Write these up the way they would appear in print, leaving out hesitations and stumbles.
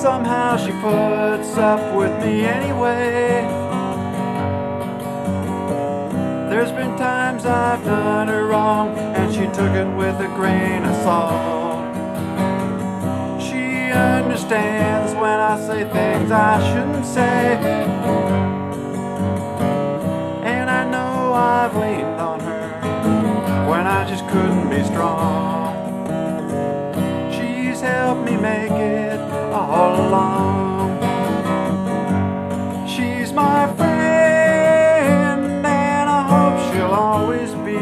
somehow she puts up with me anyway. There's been times I've done her wrong, and she took it with a grain of salt. She understands when I say things I shouldn't say, and I know I've leaned on her when I just couldn't be strong. She's helped me make it all along. She's my friend, and I hope she'll always be.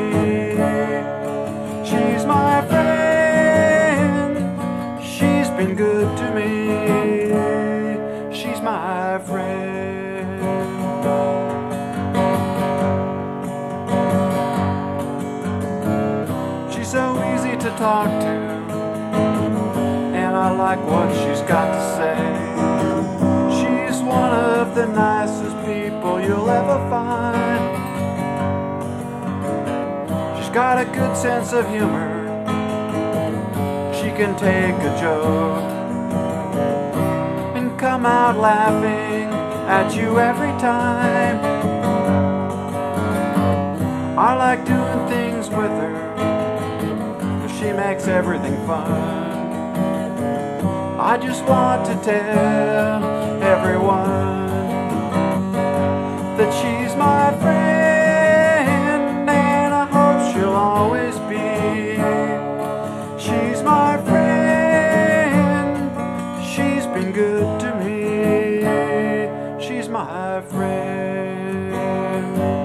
She's my friend, she's been good to me. She's my friend. She's so easy to talk to, and I like what she's got to say. She's one of the nicest people you'll ever find. She's got a good sense of humor. She can take a joke and come out laughing at you every time. I like doing things with her, 'cause she makes everything fun. I just want to tell everyone that she's my friend, and I hope she'll always be. She's my friend, she's been good to me. She's my friend.